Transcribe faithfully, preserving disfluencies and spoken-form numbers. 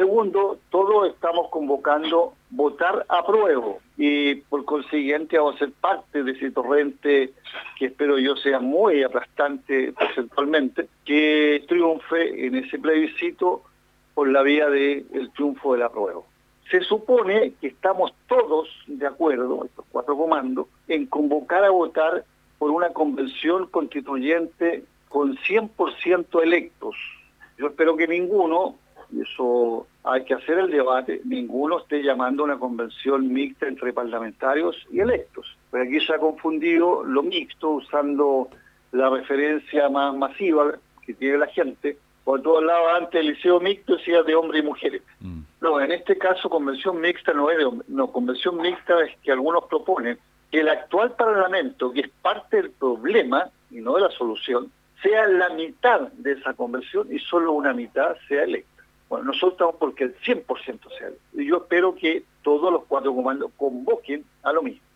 Segundo, todos estamos convocando votar apruebo y por consiguiente vamos a ser parte de ese torrente que espero yo sea muy aplastante porcentualmente, que triunfe en ese plebiscito por la vía del triunfo del apruebo. Se supone que estamos todos de acuerdo, estos cuatro comandos, en convocar a votar por una convención constituyente con cien por ciento electos. Yo espero que ninguno, y eso hay que hacer el debate, ninguno esté llamando a una convención mixta entre parlamentarios y electos. Porque aquí se ha confundido lo mixto usando la referencia más masiva que tiene la gente. Por todos lados, antes el liceo mixto decía de hombres y mujeres. Mm. No, en este caso convención mixta no es de hombre. No, convención mixta es que algunos proponen que el actual Parlamento, que es parte del problema y no de la solución, sea la mitad de esa convención y solo una mitad sea electa. Bueno, nosotros estamos porque el cien por ciento sea electo. Y yo espero que todos los cuatro comandos convoquen a lo mismo.